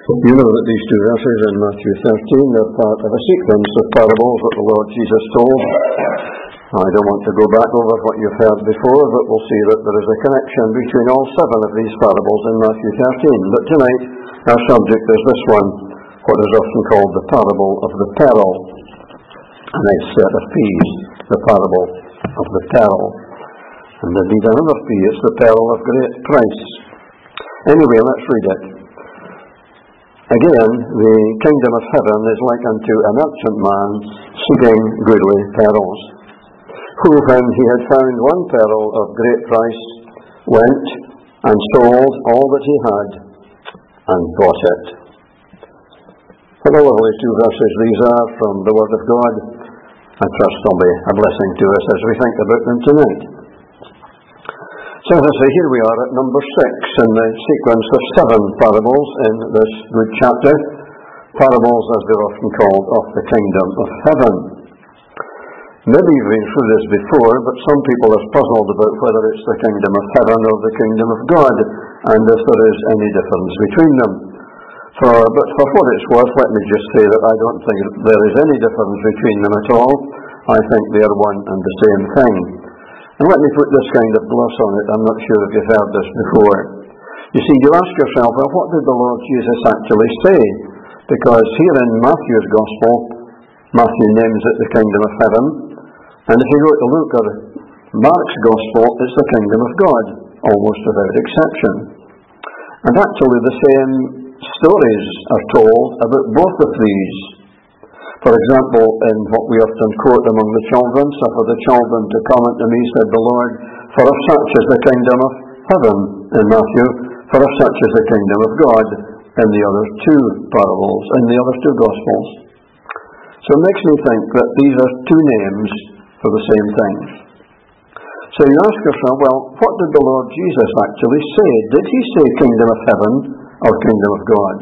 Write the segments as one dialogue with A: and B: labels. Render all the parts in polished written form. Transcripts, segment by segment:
A: You know that these two verses in Matthew 13 are part of a sequence of parables that the Lord Jesus told. I don't want to go back over what you've heard before, but we'll see that there is a connection between all 7 of these parables in Matthew 13. But tonight, our subject is this one, what is often called the parable of the pearl. A nice set of P's, the parable of the pearl. And indeed another P, it's the pearl of great price. Anyway, let's read it. Again, the kingdom of heaven is like unto a merchant man seeking goodly pearls, who, when he had found one pearl of great price, went and sold all that he had and bought it. What a lovely 2 verses these are from the Word of God. I trust they'll be a blessing to us as we think about them tonight. So as I say, here we are at number 6 in the sequence of 7 parables in this good chapter. Parables, as they're often called, of the kingdom of heaven. Maybe you've been through this before, but some people are puzzled about whether it's the kingdom of heaven or the kingdom of God, and if there is any difference between them. But for what it's worth, let me just say that I don't think there is any difference between them at all. I think they are one and the same thing. And let me put this kind of gloss on it. I'm not sure if you've heard this before. You see, you ask yourself, well, what did the Lord Jesus actually say? Because here in Matthew's Gospel, Matthew names it the kingdom of heaven. And if you go to Luke or Mark's Gospel, it's the kingdom of God, almost without exception. And actually the same stories are told about both of these. For example, in what we often quote among the children, suffer the children to come unto me, said the Lord, for of such is the kingdom of heaven in Matthew, for of such is the kingdom of God in the other 2 parables, in the other 2 Gospels. So it makes me think that these are 2 names for the same thing. So you ask yourself, well, what did the Lord Jesus actually say? Did he say kingdom of heaven or kingdom of God?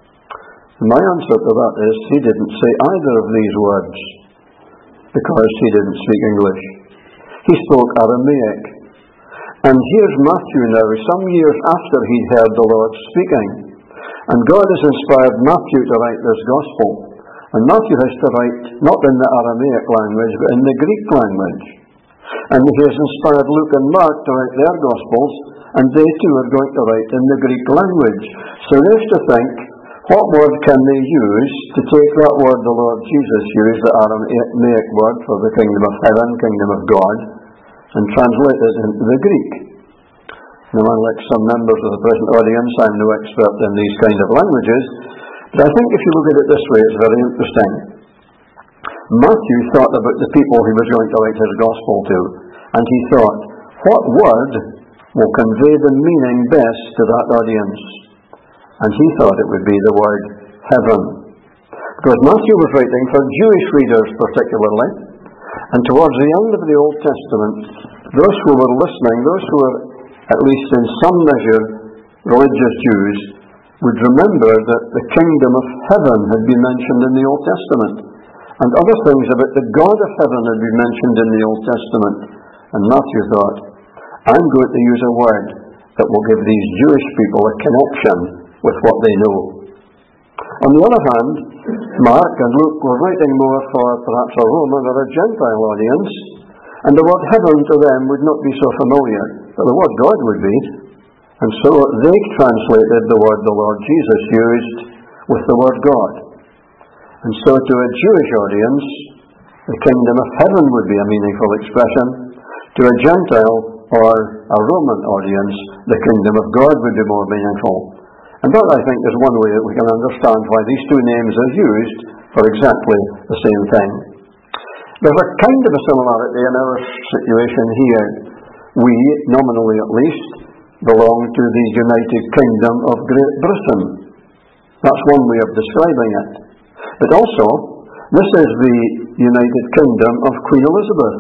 A: My answer to that is he didn't say either of these words because he didn't speak English. He spoke Aramaic. And here's Matthew now, some years after he'd heard the Lord speaking. And God has inspired Matthew to write this gospel. And Matthew has to write not in the Aramaic language but in the Greek language. And he has inspired Luke and Mark to write their gospels, and they too are going to write in the Greek language. So they have to think, what word can they use to take that word the Lord Jesus used, the Aramaic word for the kingdom of heaven, kingdom of God, and translate it into the Greek? Now, unlike some members of the present audience, I'm no expert in these kind of languages, but I think if you look at it this way, it's very interesting. Matthew thought about the people he was going to write his gospel to, and he thought, what word will convey the meaning best to that audience? And he thought it would be the word heaven. Because Matthew was writing for Jewish readers particularly, and towards the end of the Old Testament, those who were listening, those who were at least in some measure religious Jews, would remember that the kingdom of heaven had been mentioned in the Old Testament, and other things about the God of heaven had been mentioned in the Old Testament. And Matthew thought, I'm going to use a word that will give these Jewish people a connection with what they know. On the other hand, Mark and Luke were writing more for perhaps a Roman or a Gentile audience, and the word heaven to them would not be so familiar, but the word God would be. And so they translated the word the Lord Jesus used with the word God. And so to a Jewish audience, the kingdom of heaven would be a meaningful expression. To a Gentile or a Roman audience, the kingdom of God would be more meaningful. And that, I think, is one way that we can understand why these 2 names are used for exactly the same thing. There's a kind of a similarity in our situation here. We, nominally at least, belong to the United Kingdom of Great Britain. That's one way of describing it. But also, this is the United Kingdom of Queen Elizabeth.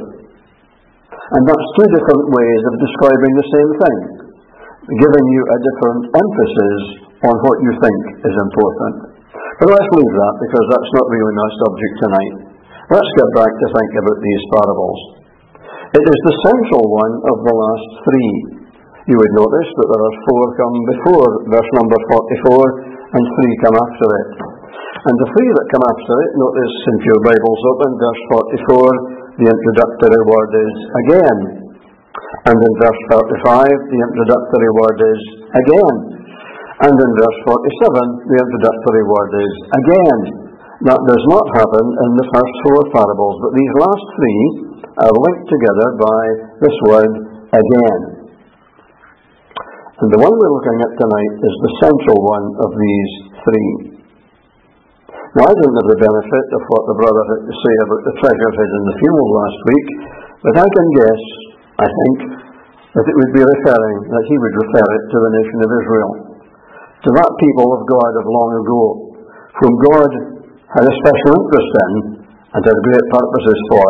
A: And that's 2 different ways of describing the same thing, giving you a different emphasis on what you think is important. But let's leave that, because that's not really my subject tonight. Let's get back to think about these parables. It is the central one of the last 3. You would notice that there are 4 come before verse number 44, and 3 come after it. And the 3 that come after it, notice if your Bible's open, verse 44, the introductory word is again. And in verse 35, the introductory word is again. And in verse 47, the introductory word is again. That does not happen in the first 4 parables, but these last 3 are linked together by this word again. And the one we're looking at tonight is the central one of these 3. Now, I didn't have the benefit of what the brother had to say about the treasure hid in the field last week, but I can guess, I think, that it would be referring, that he would refer it to the nation of Israel, to that people of God of long ago, whom God had a special interest in and had great purposes for.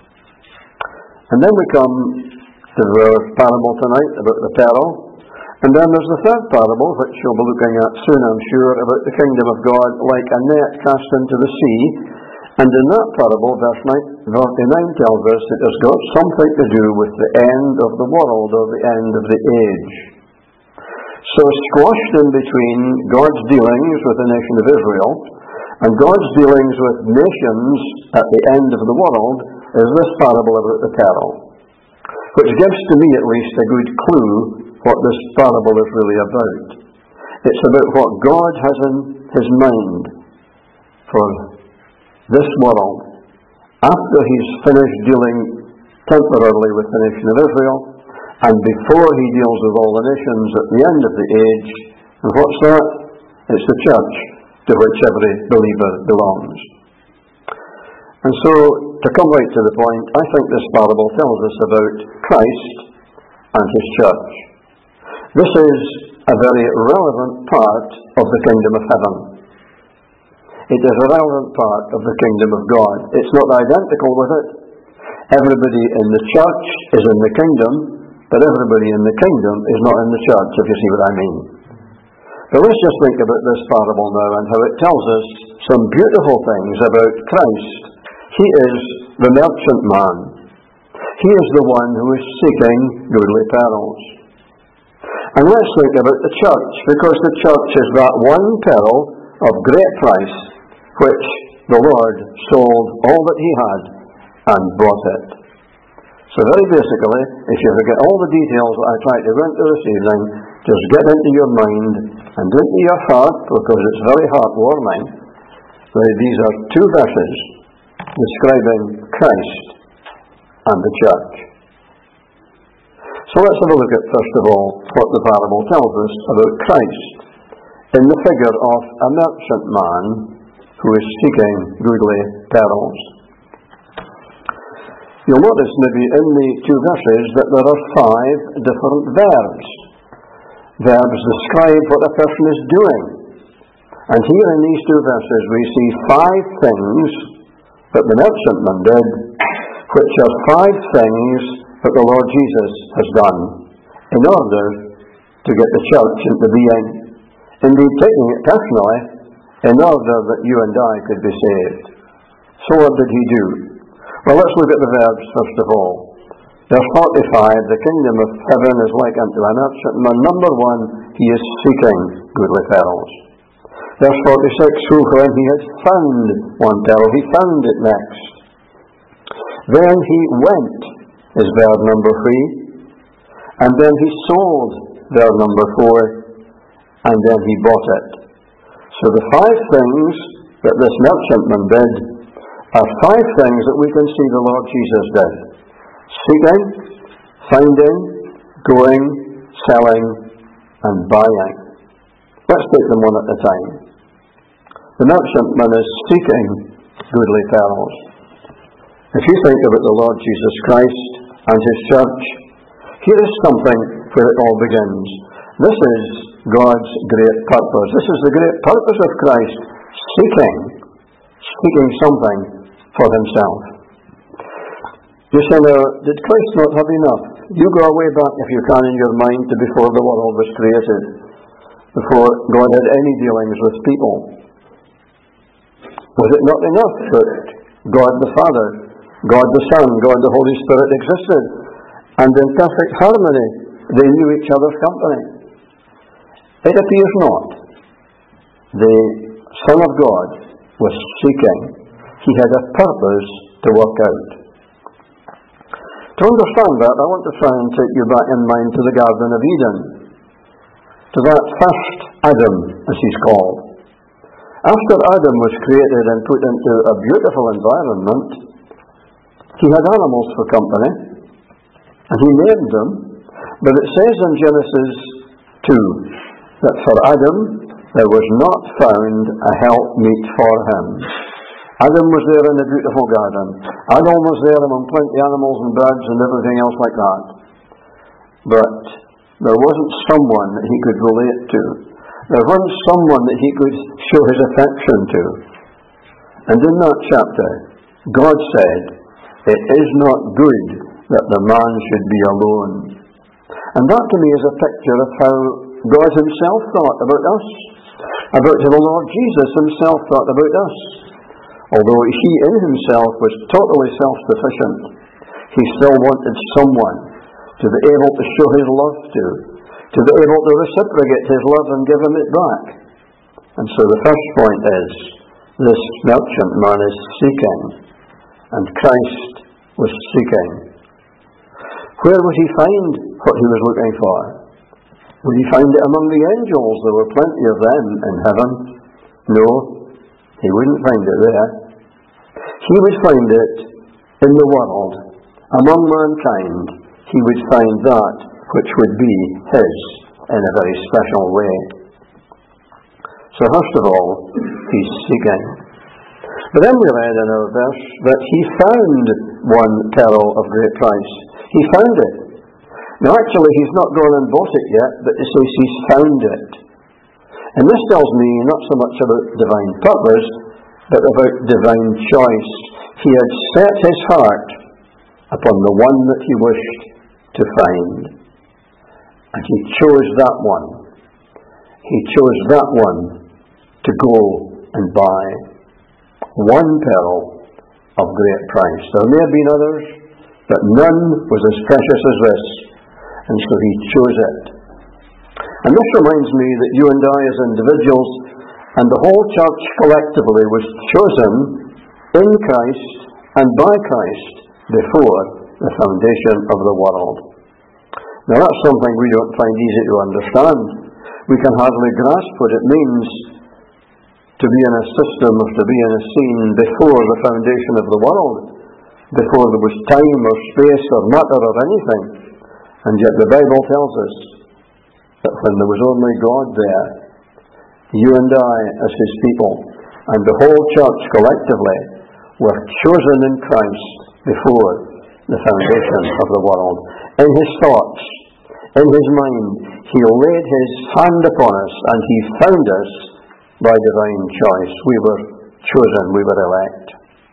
A: And then we come to the parable tonight about the pearl. And then there's the 3rd parable, which you'll be looking at soon, I'm sure, about the kingdom of God like a net cast into the sea. And in that parable, verse 49 tells us it has got something to do with the end of the world or the end of the age. So squashed in between God's dealings with the nation of Israel and God's dealings with nations at the end of the world is this parable about the pearl, which gives to me at least a good clue what this parable is really about. It's about what God has in his mind for this world after he's finished dealing temporarily with the nation of Israel and before he deals with all the nations at the end of the age. And what's that? It's the church to which every believer belongs. And so, to come right to the point, I think this parable tells us about Christ and his church. This is a very relevant part of the kingdom of heaven. It is a relevant part of the kingdom of God. It's not identical with it. Everybody in the church is in the kingdom, but everybody in the kingdom is not in the church, if you see what I mean. But let's just think about this parable now and how it tells us some beautiful things about Christ. He is the merchant man. He is the one who is seeking goodly pearls. And let's think about the church, because the church is that one pearl of great price which the Lord sold all that he had and bought it. So very basically, if you forget all the details that I tried to go into this evening, just get into your mind and into your heart, because it's very heartwarming. These are 2 verses describing Christ and the church. So let's have a look at, first of all, what the parable tells us about Christ in the figure of a merchant man who is seeking goodly pearls. You'll notice maybe in the 2 verses that there are 5 different verbs. Verbs describe what a person is doing. And here in these 2 verses we see 5 things that the merchantman did, which are 5 things that the Lord Jesus has done in order to get the church into being. Indeed, taking it personally, in order that you and I could be saved. So what did he do? Well, let's look at the verbs first of all. Verse 45, the kingdom of heaven is like unto a merchantman. Number 1, he is seeking goodly pearls. Verse 46, who when he had found one pearl, he found it next. Then he went, is verb number 3. And then he sold, verb number 4. And then he bought it. So the 5 things that this merchantman did are 5 things that we can see the Lord Jesus did. Seeking, finding, going, selling, and buying. Let's take them one at a time. The merchantman is seeking goodly pearls. If you think about the Lord Jesus Christ and his church, here is something where it all begins. This is God's great purpose. This is the great purpose of Christ, seeking something for himself. You say, now, did Christ not have enough? You go way back, if you can, in your mind to before the world was created, before God had any dealings with people. Was it not enough that God the Father, God the Son, God the Holy Spirit existed, and in perfect harmony they knew each other's company? It appears not. the Son of God was seeking. He had a purpose to work out. To understand that, I want to try and take you back in mind to the Garden of Eden, to that first Adam, as he's called. After Adam was created and put into a beautiful environment, he had animals for company, and he named them, but it says in Genesis 2 that for Adam there was not found a helpmeet for him. Adam was there in the beautiful garden. Adam was there among plenty of animals and birds and everything else like that. But there wasn't someone that he could relate to. There wasn't someone that he could show his affection to. And in that chapter, God said, "It is not good that the man should be alone." And that to me is a picture of how God himself thought about us, about how the Lord Jesus himself thought about us. Although he in himself was totally self-sufficient, he still wanted someone to be able to show his love to be able to reciprocate his love and give him it back. And so the first point is, this merchantman is seeking, and Christ was seeking. Where would he find what he was looking for? Would he find it among the angels? There were plenty of them in heaven. No, he wouldn't find it there. He would find it in the world, among mankind. He would find that which would be his in a very special way. So first of all, he's seeking. But then we read in our verse that he found one pearl of great price. He found it. Now actually he's not gone and bought it yet, but it says he's found it. And this tells me not so much about divine purpose, but about divine choice. He had set his heart upon the one that he wished to find. And he chose that one. He chose that one to go and buy. One pearl of great price. There may have been others, but none was as precious as this. And so he chose it. And this reminds me that you and I as individuals and the whole church collectively was chosen in Christ and by Christ before the foundation of the world. Now that's something we don't find easy to understand. We can hardly grasp what it means to be in a system or to be in a scene before the foundation of the world, before there was time or space or matter or anything. And yet the Bible tells us that when there was only God there, you and I as his people and the whole church collectively were chosen in Christ before the foundation of the world. In his thoughts, in his mind, he laid his hand upon us and he found us by divine choice. We were chosen, we were elect.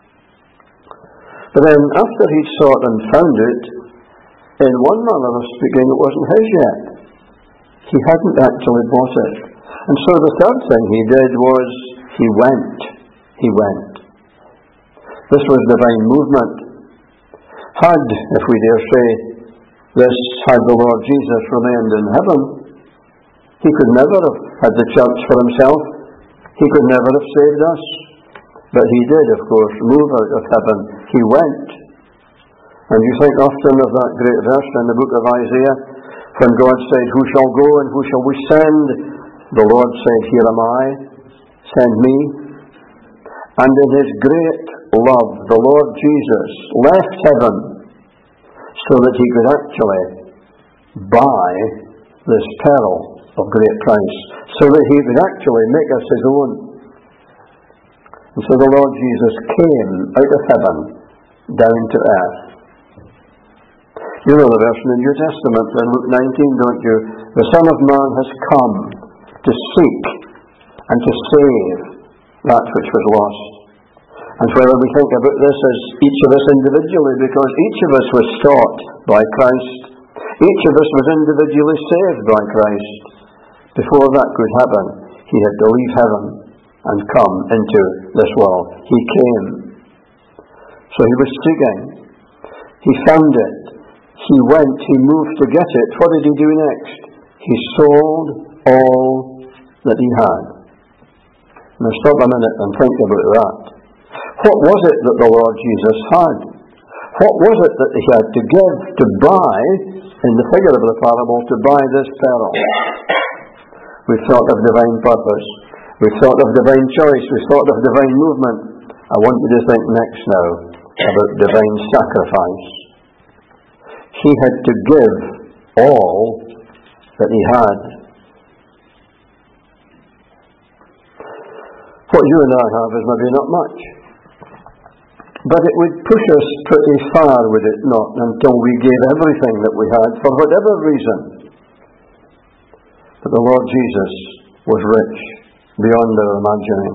A: But then after he'd sought and found it, in one manner of speaking, it wasn't his yet. He hadn't actually bought it. And so the third thing he did was he went. He went. This was divine movement. Had, if we dare say, had the Lord Jesus remained in heaven, he could never have had the church for himself. He could never have saved us. But he did, of course, move out of heaven. He went. And you think often of that great verse in the book of Isaiah, when God said, "Who shall go and who shall we send?" The Lord said, "Here am I, send me." And in his great love, the Lord Jesus left heaven so that he could actually buy this pearl of great price, so that he could actually make us his own. And so the Lord Jesus came out of heaven down to earth. You know the verse in the New Testament in Luke 19, don't you? The Son of Man has come to seek and to save that which was lost. And whether we think about this as each of us individually, because each of us was taught by Christ, each of us was individually saved by Christ. Before that could happen, he had to leave heaven and come into this world. He came. So he was seeking. He found it. He went. He moved to get it. What did he do next? He sold all that he had. Now stop a minute and think about that. What was it that the Lord Jesus had? What was it that he had to give, to buy, in the figure of the parable, to buy this pearl? We've thought of divine purpose. We've thought of divine choice. We've thought of divine movement. I want you to think next now about divine sacrifice. He had to give all that he had. What you and I have is maybe not much. But it would push us pretty far, would it not, until we gave everything that we had for whatever reason. But the Lord Jesus was rich beyond our imagining.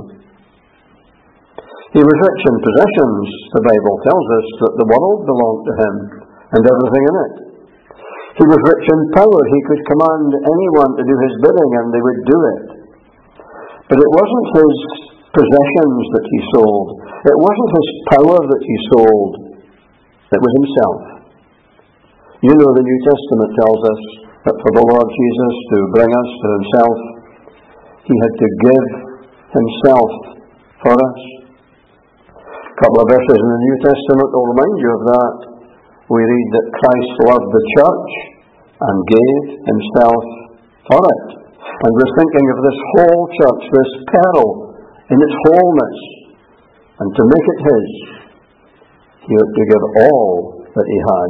A: He was rich in possessions. The Bible tells us that the world belonged to him and everything in it. He was rich in power. He could command anyone to do his bidding and they would do it. But it wasn't his possessions that he sold. It wasn't his power that he sold. It was himself. You know, the New Testament tells us that for the Lord Jesus to bring us to himself, he had to give himself for us. A couple of verses in the New Testament will remind you of that. We read that Christ loved the church and gave himself for it. And we're thinking of this whole church, this pearl, in its wholeness. And to make it his, he had to give all that he had.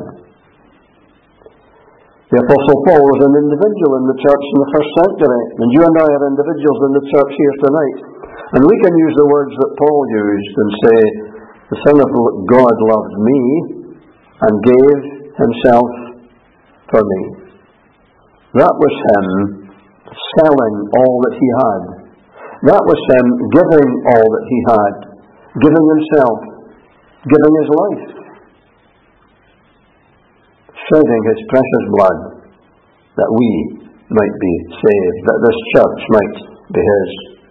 A: The Apostle Paul was an individual in the church in the first century, and you and I are individuals in the church here tonight. And we can use the words that Paul used and say, the Son of God loved me and gave himself for me. That was him selling all that he had. That was him giving all that he had, giving himself, giving his life, shedding his precious blood that we might be saved, that this church might be his.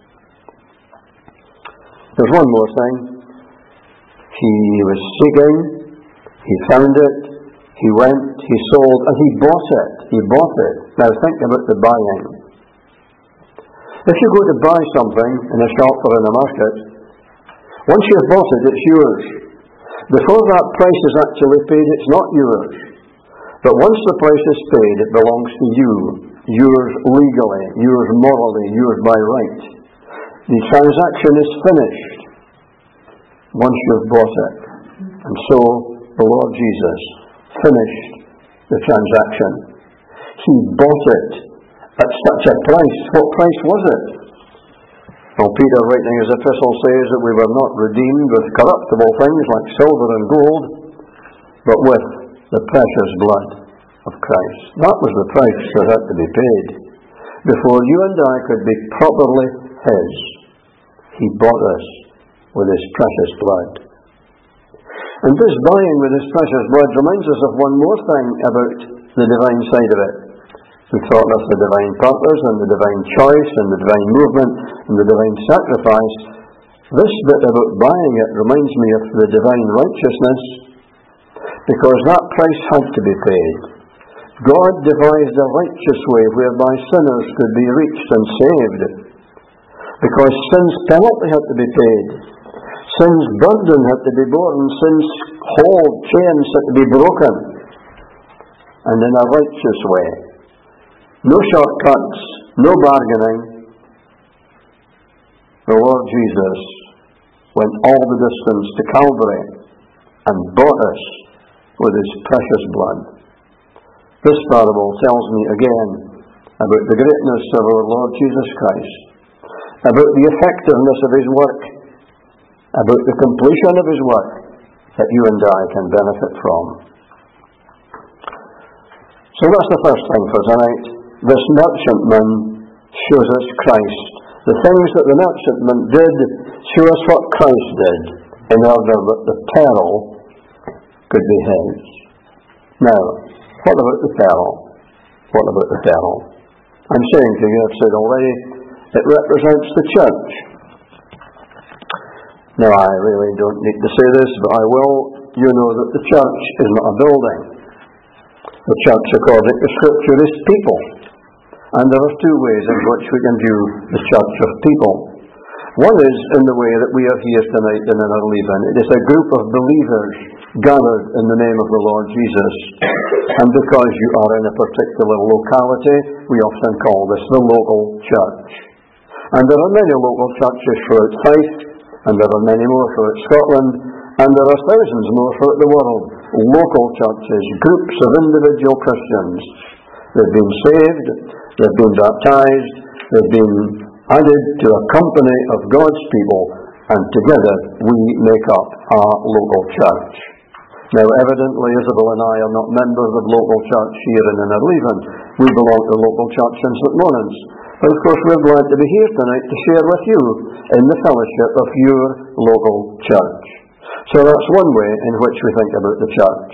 A: There's one more thing. He was seeking, he found it, he went, he sold, and he bought it. He bought it. Now think about the buying. If you go to buy something in a shop or in a market, once you've bought it, it's yours. Before that price is actually paid, it's not yours. But once the price is paid, it belongs to you. Yours legally, yours morally, yours by right. The transaction is finished once you've bought it. And so, the Lord Jesus finished the transaction. He bought it at such a price. What price was it? Well, Peter, writing his epistle, says that we were not redeemed with corruptible things like silver and gold, but with the precious blood of Christ. That was the price that had to be paid. Before you and I could be properly his, he bought us with his precious blood. And this buying with his precious blood reminds us of one more thing about the divine side of it. We thought of the divine purpose and the divine choice and the divine movement and the divine sacrifice. This bit about buying it reminds me of the divine righteousness, because that price had to be paid. God devised a righteous way whereby sinners could be reached and saved, because sin's penalty had to be paid. Sin's burden had to be borne. Sin's hold, chains had to be broken. And in a righteous way. No shortcuts, no bargaining. The Lord Jesus went all the distance to Calvary and bought us with his precious blood. This parable tells me again about the greatness of our Lord Jesus Christ, about the effectiveness of his work, about the completion of his work that you and I can benefit from. So that's the first thing for tonight. This merchantman shows us Christ. The things that the merchantman did show us what Christ did in order that the pearl could be his. Now, what about the pearl? What about the pearl? I'm saying to you, I've said already, it represents the church. Now, I really don't need to say this, but I will. You know that the church is not a building. The church, according to Scripture, is people. And there are two ways in which we can view the church of people. One is in the way that we are here tonight in Innerleithen. It is a group of believers gathered in the name of the Lord Jesus. And because you are in a particular locality, we often call this the local church. And there are many local churches throughout Fife, and there are many more throughout Scotland, and there are thousands more throughout the world. Local churches, groups of individual Christians. They've been saved, they've been baptized, they've been added to a company of God's people, and together we make up our local church. Now, evidently, Isabel and I are not members of local church here in Innerleithen. We belong to local church in St. Lawrence. But of course, we're glad to be here tonight to share with you in the fellowship of your local church. So that's one way in which we think about the church.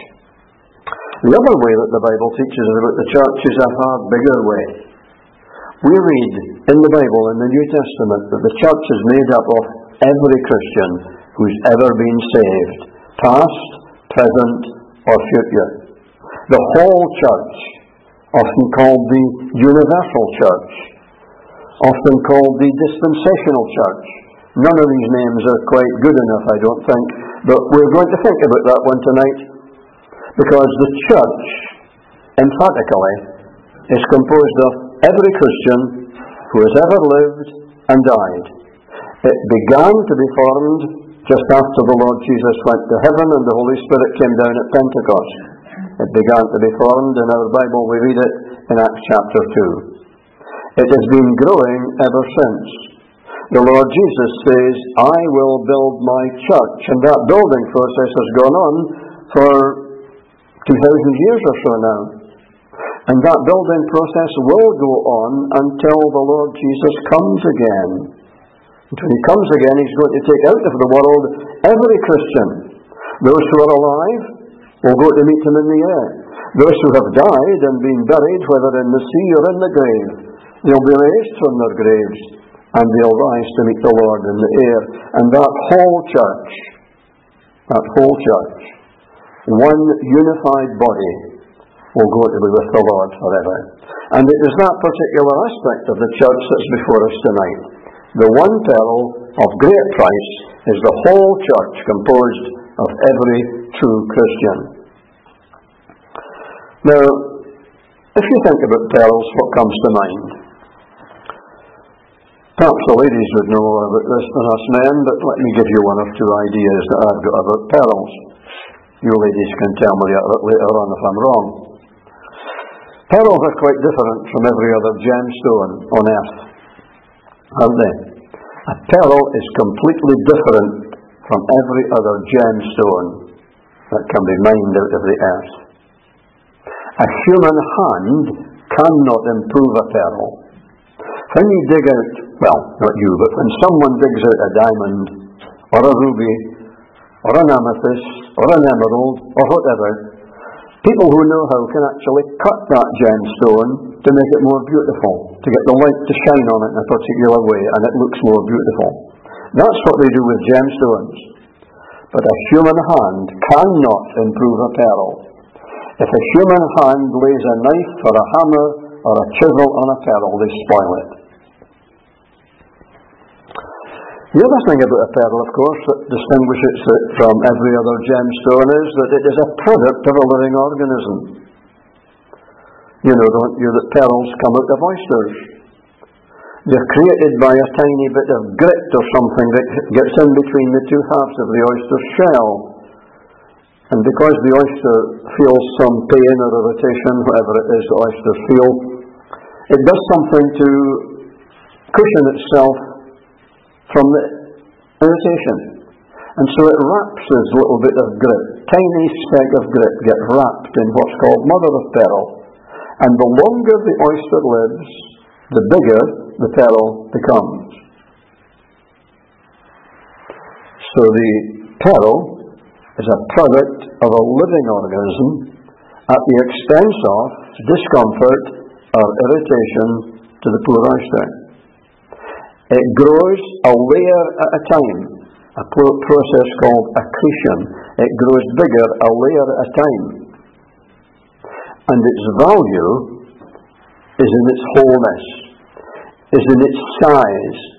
A: The other way that the Bible teaches us about the church is a far bigger way. We read in the Bible, in the New Testament, that the church is made up of every Christian who's ever been saved, past, present, or future. The whole church, often called the universal church, often called the dispensational church. None of these names are quite good enough, I don't think, but we're going to think about that one tonight, because the church, emphatically, is composed of every Christian who has ever lived and died. It began to be formed just after the Lord Jesus went to heaven and the Holy Spirit came down at Pentecost. It began to be formed. In our Bible we read it in Acts chapter 2. It has been growing ever since. The Lord Jesus says, I will build my church, and that building process has gone on for 2,000 years or so now. And that building process will go on until the Lord Jesus comes again. And when he comes again, he's going to take out of the world every Christian. Those who are alive will go to meet him in the air. Those who have died and been buried, whether in the sea or in the grave, they'll be raised from their graves, and they'll rise to meet the Lord in the air. And that whole church, one unified body, will go to be with the Lord forever. And it is that particular aspect of the church that's before us tonight. The one pearl of great price is the whole church composed of every true Christian. Now, if you think about pearls, what comes to mind? Perhaps the ladies would know more about this than us men, but let me give you one or two ideas that I've got about pearls. You ladies can tell me later on if I'm wrong. Pearls are quite different from every other gemstone on earth, aren't they? A pearl is completely different from every other gemstone that can be mined out of the earth. A human hand cannot improve a pearl. When you dig out, well, not you, but when someone digs out a diamond, or a ruby, or an amethyst, or an emerald, or whatever, people who know how can actually cut that gemstone to make it more beautiful, to get the light to shine on it in a particular way, and it looks more beautiful. That's what they do with gemstones. But a human hand cannot improve a pearl. If a human hand lays a knife or a hammer or a chisel on a pearl, they spoil it. The other thing about a pearl, of course, that distinguishes it from every other gemstone is that it is a product of a living organism. You know, don't you, that pearls come out of oysters. They're created by a tiny bit of grit or something that gets in between the two halves of the oyster shell. And because the oyster feels some pain or irritation, whatever it is the oysters feel, it does something to cushion itself from the irritation. And so it wraps this little bit of grit, tiny speck of grit, gets wrapped in what's called mother of pearl. And the longer the oyster lives, the bigger the pearl becomes. So the pearl is a product of a living organism at the expense of discomfort or irritation to the poor oyster. It grows a layer at a time, a process called accretion. It grows bigger a layer at a time. And its value is in its wholeness, is in its size,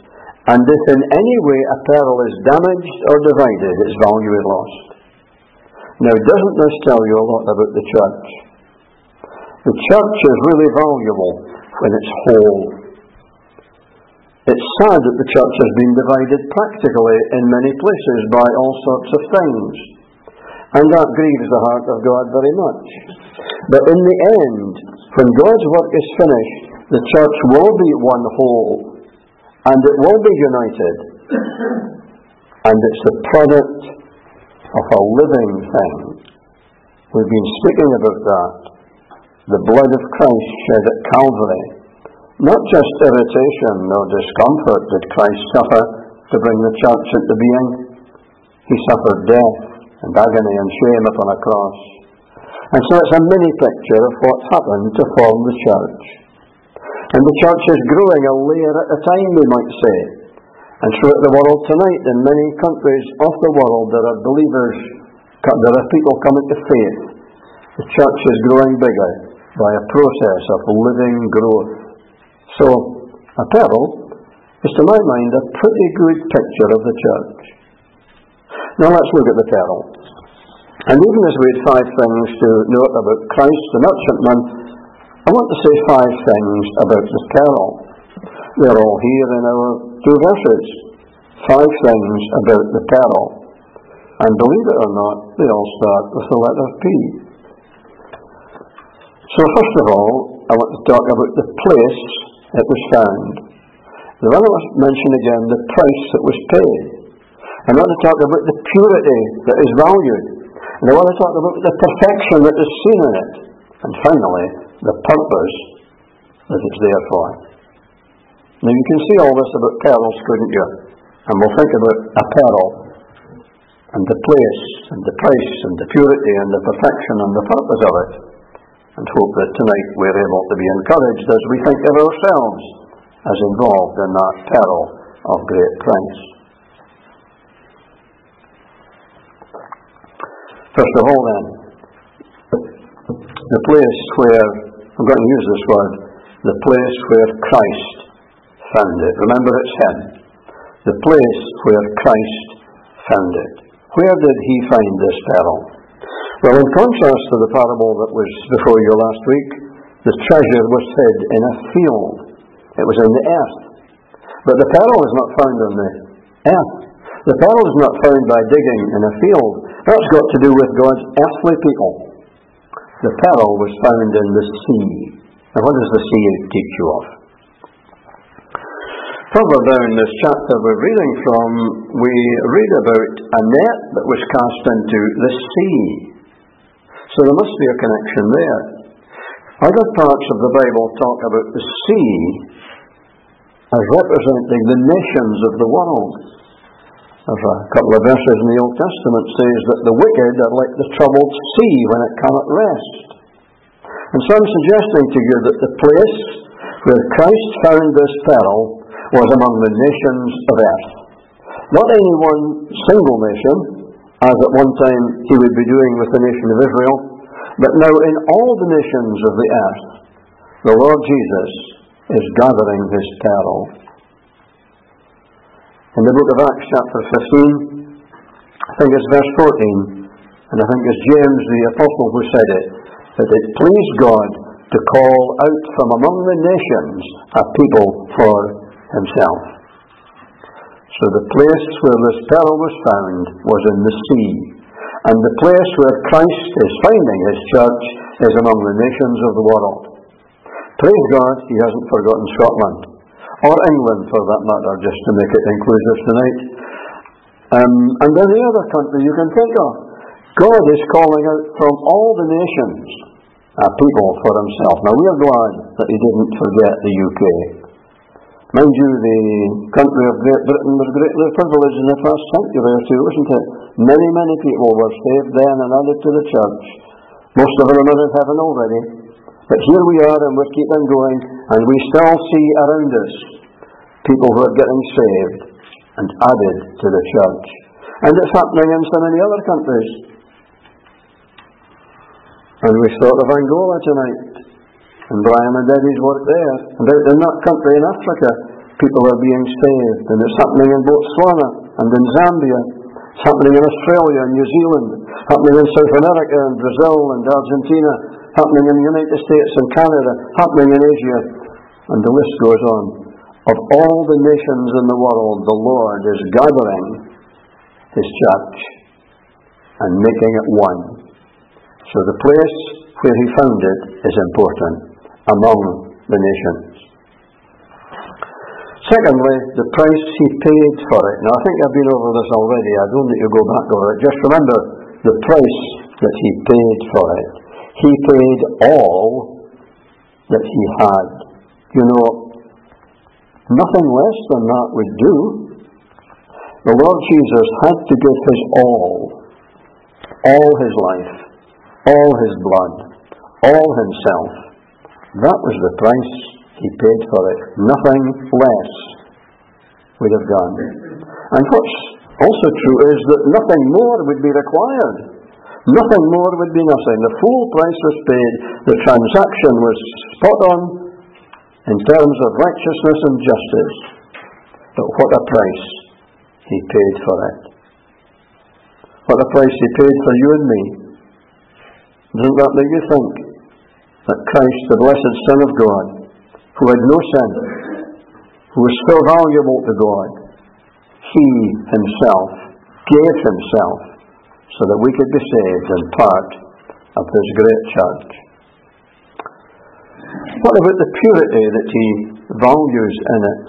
A: and if in any way a pearl is damaged or divided, its value is lost. Now, doesn't this tell you a lot about the church? The church is really valuable when it's whole. It's sad that the church has been divided practically in many places by all sorts of things, and that grieves the heart of God very much. But in the end, when God's work is finished, the church will be one whole, and it will be united, and it's the product of a living thing. We've been speaking about that. The blood of Christ shed at Calvary. Not just irritation or discomfort did Christ suffer to bring the church into being. He suffered death and agony and shame upon a cross. And so it's a mini picture of what happened to form the church. And the church is growing a layer at a time, we might say. And throughout the world tonight, in many countries of the world, there are believers, there are people coming to faith. The church is growing bigger by a process of living growth. So, a pearl is, to my mind, a pretty good picture of the church. Now let's look at the pearl. And even as we had 5 things to note about Christ, the merchantman, I want to say 5 things about the pearl. They're all here in our 2 verses. 5 things about the pearl. And believe it or not, they all start with the letter P. So first of all, I want to talk about the place it was found. Then I want to mention again the price that was paid. I want to talk about the purity that is valued. And I want to talk about the perfection that is seen in it. And finally, the purpose that it's there for. Now you can see all this about pearls, couldn't you? And we'll think about a pearl, and the place, and the price, and the purity, and the perfection, and the purpose of it. And hope that tonight we're able to be encouraged as we think of ourselves as involved in that pearl of great price. First of all then, the place where, I'm going to use this word, the place where Christ found it. Remember, it's Him. The place where Christ found it. Where did He find this pearl? Well, in contrast to the parable that was before you last week, the treasure was hid in a field. It was in the earth. But the pearl is not found on the earth. The pearl is not found by digging in a field. That's got to do with God's earthly people. The pearl was found in the sea. Now, what does the sea teach you of? Further down this chapter we're reading from, we read about a net that was cast into the sea. So there must be a connection there. Other parts of the Bible talk about the sea as representing the nations of the world. There's a couple of verses in the Old Testament says that the wicked are like the troubled sea when it cannot rest. And so I'm suggesting to you that the place where Christ found this pearl was among the nations of earth. Not any one single nation, as at one time He would be doing with the nation of Israel, but now in all the nations of the earth, the Lord Jesus is gathering His pearl. In the book of Acts chapter 15, I think it's verse 14, and I think it's James the apostle who said it, that it pleased God to call out from among the nations a people for Himself. So the place where this pearl was found was in the sea, and the place where Christ is finding His church is among the nations of the world. Praise God, He hasn't forgotten Scotland, or England for that matter, just to make it inclusive tonight. And any other country you can think of. God is calling out from all the nations a people for Himself. Now we are glad that He didn't forget the UK. Mind you, the country of Great Britain was greatly privileged in the first century or two, wasn't it? Many, many people were saved then and added to the church. Most of them are in heaven already. But here we are, and we're keeping going, and we still see around us people who are getting saved and added to the church. And it's happening in so many other countries. And we thought of Angola tonight, and Brian and Eddie's work there, and out in that country in Africa, People are being saved, and it's happening in Botswana and in Zambia. It's happening in Australia and New Zealand, happening in South America and Brazil and Argentina, happening in the United States and Canada, happening in Asia, and the list goes on. Of all the nations in the world, the Lord is gathering His church and making it one. So the place where He found it is important among the nations. Secondly, the price He paid for it. Now, I think I've been over this already. I don't need to go back over it. Just remember the price that He paid for it. He paid all that He had. You know, nothing less than that would do. The Lord Jesus had to give His all His life, all His blood, all Himself. That was the price He paid for it. Nothing less would have done. And what's also true is that nothing more would be required. Nothing more would be nothing. The full price was paid. The transaction was spot on in terms of righteousness and justice. But what a price He paid for it. What a price He paid for you and me. Doesn't that make you think that Christ, the blessed Son of God, who had no sin, who was so valuable to God, He Himself gave Himself so that we could be saved and part of His great church? What about the purity that He values in it?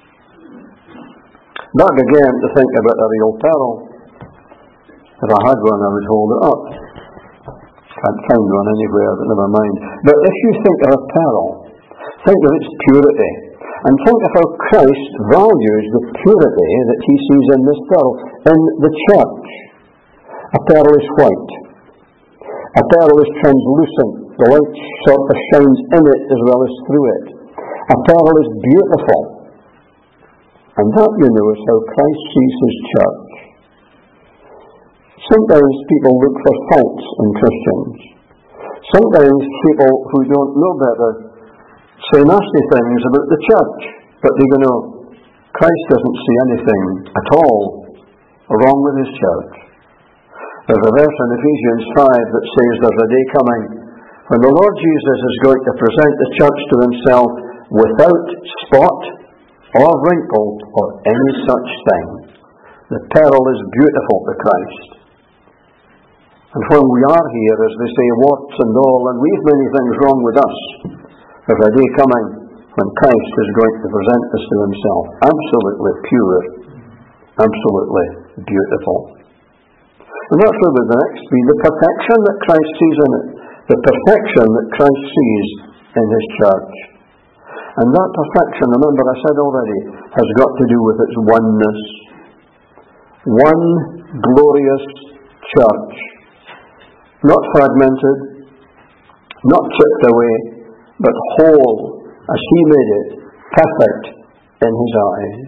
A: Back again to think about a real pearl. If I had one, I would hold it up. Can't find one anywhere, but never mind. But if you think of a pearl, think of its purity, and think of how Christ values the purity that He sees in this pearl. In the church, a pearl is white. A pearl is translucent. The light sort of shines in it as well as through it. A pearl is beautiful. And that, you know, is how Christ sees His church. Sometimes people look for faults in Christians. Sometimes people who don't know better say nasty things about the church. But Christ doesn't see anything at all wrong with His church. There's a verse in Ephesians 5 that says there's a day coming when the Lord Jesus is going to present the church to Himself without spot or wrinkle or any such thing. The pearl is beautiful to Christ. And when we are here, as they say, warts and all, and we've many things wrong with us, there's a day coming when Christ is going to present us to Himself absolutely pure, absolutely beautiful. And that's where the next be, the perfection that Christ sees in it. The perfection that Christ sees in His church. And that perfection, remember I said already, has got to do with its oneness. One glorious church. Not fragmented, not chipped away, but whole, as He made it, perfect in His eyes.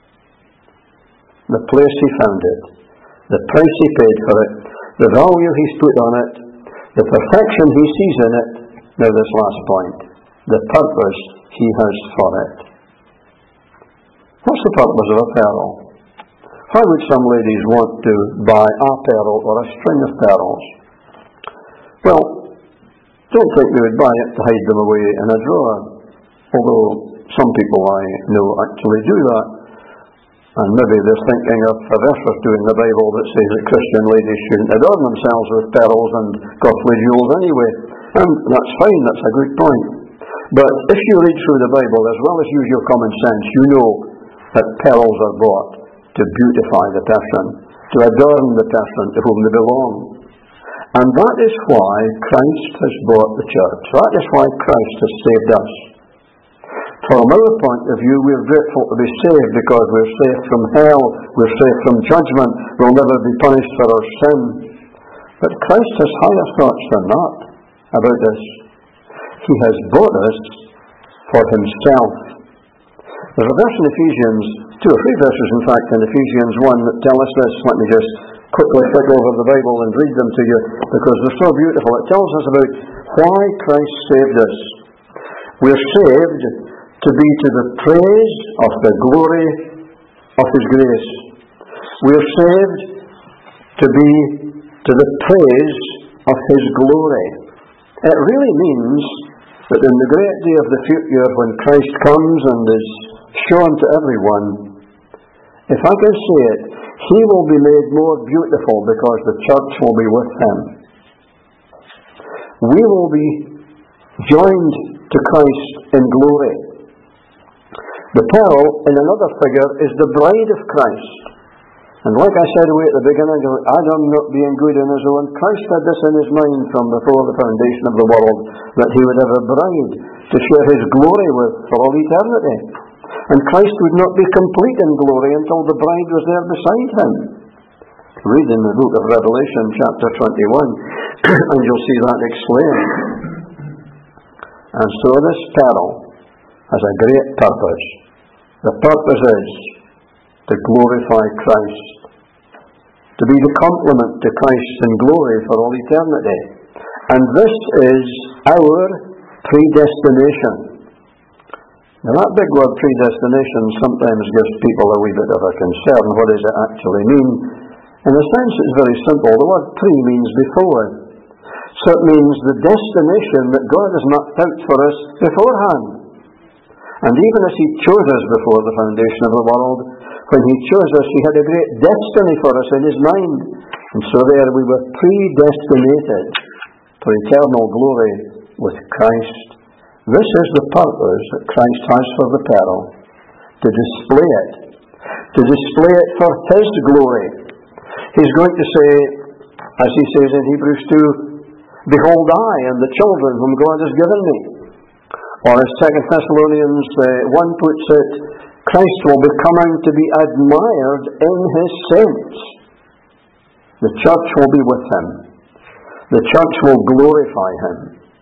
A: The place He found it, the price He paid for it, the value He's put on it, the perfection He sees in it. Now this last point, the purpose He has for it. What's the purpose of a pearl? Why would some ladies want to buy a pearl or a string of pearls? Well, don't think they would buy it to hide them away in a drawer, although some people I know actually do that. And maybe they're thinking of a verse or two in the Bible that says that Christian ladies shouldn't adorn themselves with pearls and costly jewels anyway. And that's fine, that's a good point. But if you read through the Bible, as well as use your common sense, you know that pearls are bought to beautify the person, to adorn the person to whom they belong. And that is why Christ has bought the church. That is why Christ has saved us. From our point of view, we're grateful to be saved because we're safe from hell, we're safe from judgment, we'll never be punished for our sin. But Christ has higher thoughts than that about us. He has bought us for Himself. There's a verse in Ephesians, 2 or 3 verses in fact in Ephesians 1 that tell us this. Let me just quickly flick over the Bible and read them to you because they're so beautiful. It tells us about why Christ saved us. We're saved to be to the praise of the glory of His grace. We are saved to be to the praise of His glory. It really means that in the great day of the future, when Christ comes and is shown to everyone, if I can say it, He will be made more beautiful because the church will be with Him. We will be joined to Christ in glory. The pearl, in another figure, is the bride of Christ. And like I said away at the beginning, Adam not being good on his own, Christ had this in His mind from before the foundation of the world, that He would have a bride to share His glory with for all eternity. And Christ would not be complete in glory until the bride was there beside Him. Read in the book of Revelation, chapter 21, and you'll see that explained. And so this pearl has a great purpose. The purpose is to glorify Christ, to be the complement to Christ in glory for all eternity. And this is our predestination. Now that big word predestination sometimes gives people a wee bit of a concern. What does it actually mean? In a sense it's very simple. The word pre means before. So it means the destination that God has mapped out for us beforehand. And even as He chose us before the foundation of the world, when He chose us, He had a great destiny for us in His mind. And so there we were predestinated for eternal glory with Christ. This is the purpose that Christ has for the pearl, to display it for His glory. He's going to say, as He says in Hebrews 2, "Behold, I and the children whom God has given me." Or as 2 Thessalonians 1 puts it, Christ will be coming to be admired in His saints. The church will be with Him. The church will glorify Him.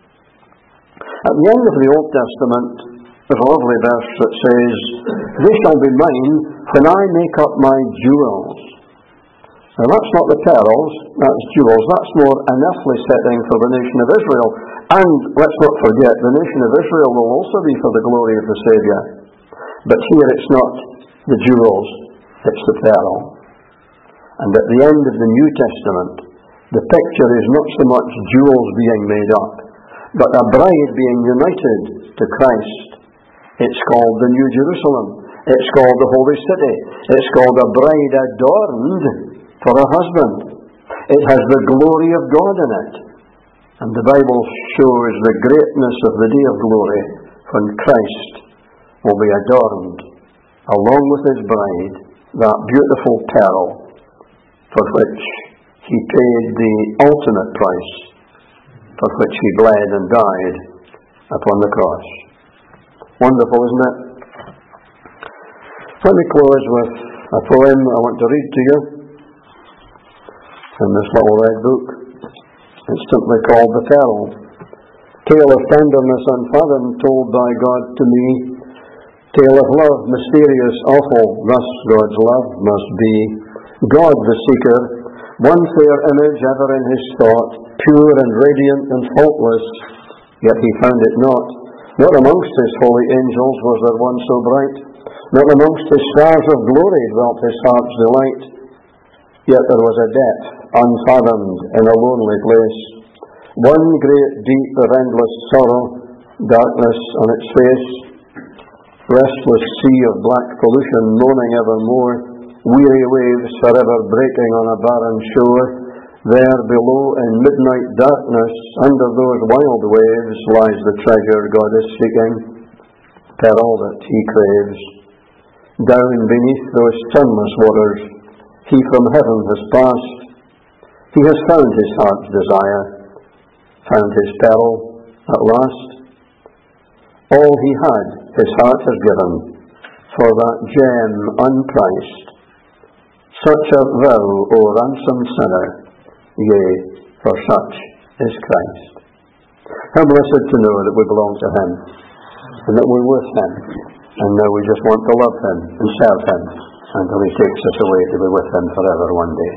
A: At the end of the Old Testament, there's a lovely verse that says, "They shall be mine when I make up my jewels." Now that's not the pearls, that's jewels. That's more an earthly setting for the nation of Israel. And let's not forget, the nation of Israel will also be for the glory of the Saviour. But here it's not the jewels, it's the pearl. And at the end of the New Testament, the picture is not so much jewels being made up, but a bride being united to Christ. It's called the New Jerusalem. It's called the Holy City. It's called a bride adorned for her husband. It has the glory of God in it. And the Bible shows the greatness of the day of glory when Christ will be adorned along with His bride, that beautiful pearl for which He paid the ultimate price, for which He bled and died upon the cross. Wonderful, isn't it? Let me close with a poem I want to read to you in this little red book. It's simply called The Pearl. Tale of tenderness unfathomed, told by God to me. Tale of love, mysterious, awful, thus God's love must be. God the seeker, one fair image ever in His thought, pure and radiant and faultless, yet He found it not. Not amongst His holy angels was there one so bright, not amongst His stars of glory dwelt His heart's delight. Yet there was a depth unfathomed in a lonely place, one great deep of endless sorrow, darkness on its face, restless sea of black pollution moaning evermore, weary waves forever breaking on a barren shore. There below in midnight darkness, under those wild waves, lies the treasure God is seeking, pearl that He craves. Down beneath those sunless waters, He from heaven has passed. He has found His heart's desire, found His pearl at last. All He had, His heart has given, for that gem unpriced. Such art thou, O ransomed sinner, yea, for such is Christ. How blessed to know that we belong to Him, and that we're with Him, and now we just want to love Him and serve Him until He takes us away to be with Him forever one day.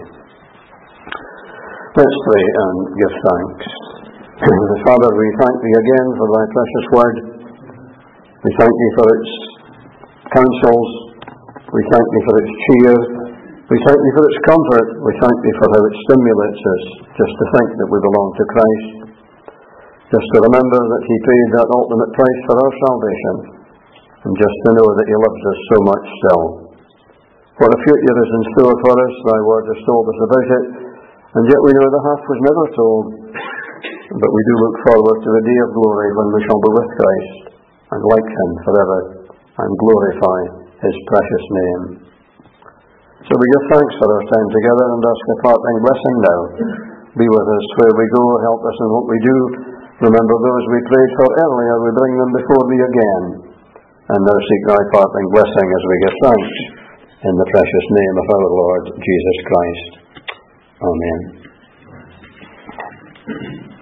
A: Let's pray and give thanks. Father, we thank Thee again for Thy precious word. We thank Thee for its counsels. We thank Thee for its cheer. We thank Thee for its comfort. We thank Thee for how it stimulates us just to think that we belong to Christ. Just to remember that He paid that ultimate price for our salvation. And just to know that He loves us so much still. What a future is in store for us. Thy word has told us about it. And yet we know the half was never told. But we do look forward to the day of glory when we shall be with Christ and like Him forever and glorify His precious name. So we give thanks for our time together and ask a parting blessing now. Be with us where we go, help us in what we do. Remember those we prayed for earlier, we bring them before Thee again. And now seek Thy parting blessing as we give thanks in the precious name of our Lord Jesus Christ. Amen.